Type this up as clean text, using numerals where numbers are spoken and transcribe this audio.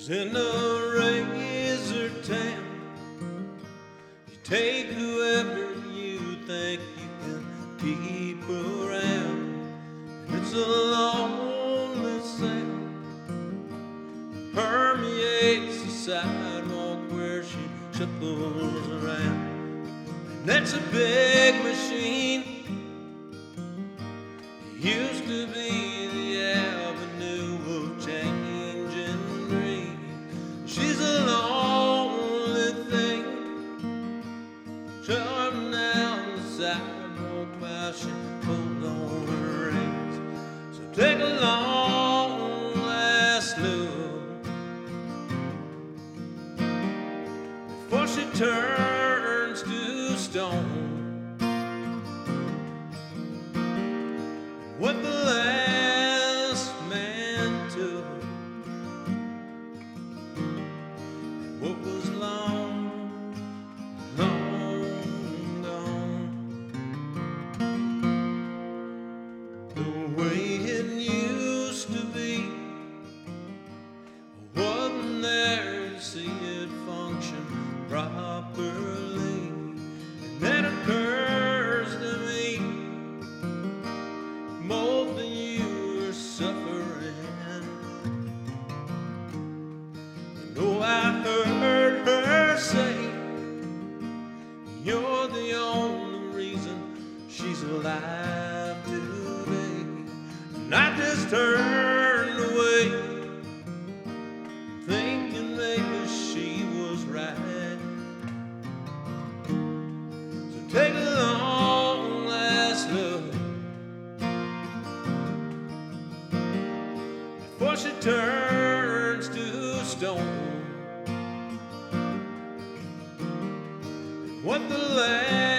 in a razor town. You take whoever you think you can keep around, and it's a lonely sound permeates the sidewalk where she shuffles around. And that's a big machine. It used to be the avenue of change and dream. She's a lonely thing, charming down the sidewalk while she pulls on her reins. So take a long last look before she turns to stone. What the last man took, what was long, long gone. The way it used to be, I wasn't there to see it function properly. And that occurs to me, more than you are suffering. You know, I heard her say, you're the only reason she's alive today. And I just turned away, thinking maybe she was right. So take a long last look before she turns to stone. What the land